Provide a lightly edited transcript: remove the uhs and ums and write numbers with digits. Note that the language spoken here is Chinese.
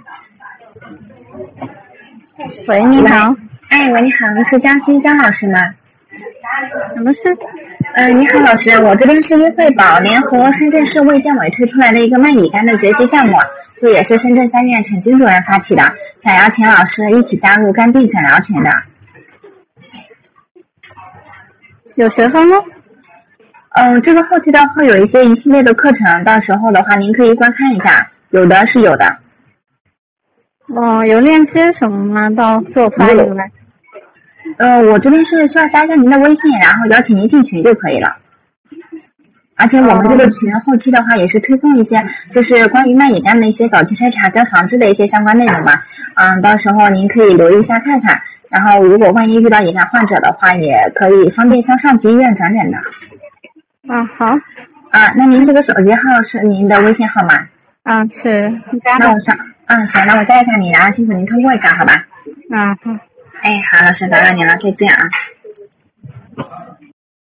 喂，你好。 哎，喂，你好，是江西江老师吗？ 什么事？ 你好，老师，我这边是优惠宝联合深圳市卫健委推出来的一个卖乙肝的学习项目，这也是深圳3院陈军主任发起的，想邀请老师一起加入肝病诊疗群的。 有学分吗？ 这个后期的话有一系列的课程，到时候的话您可以观看一下，有的是有的。 有链接什么吗？到时候发一个来。 我这边是需要加一下您的微信，然后邀请您进群就可以了。而且我们这个群后期的话也是推送一些就是关于卖乙肝的一些早期筛查跟防治的一些相关内容嘛。到时候您可以留意一下看看，然后如果万一遇到乙肝患者的话，也可以方便向上级医院转诊的。 好。 那您这个手机号是您的微信号吗？ 是。 那我行，那我加一下你，然后辛苦您通过一下，好吧？ 好。 好，老师打扰您了，再见啊。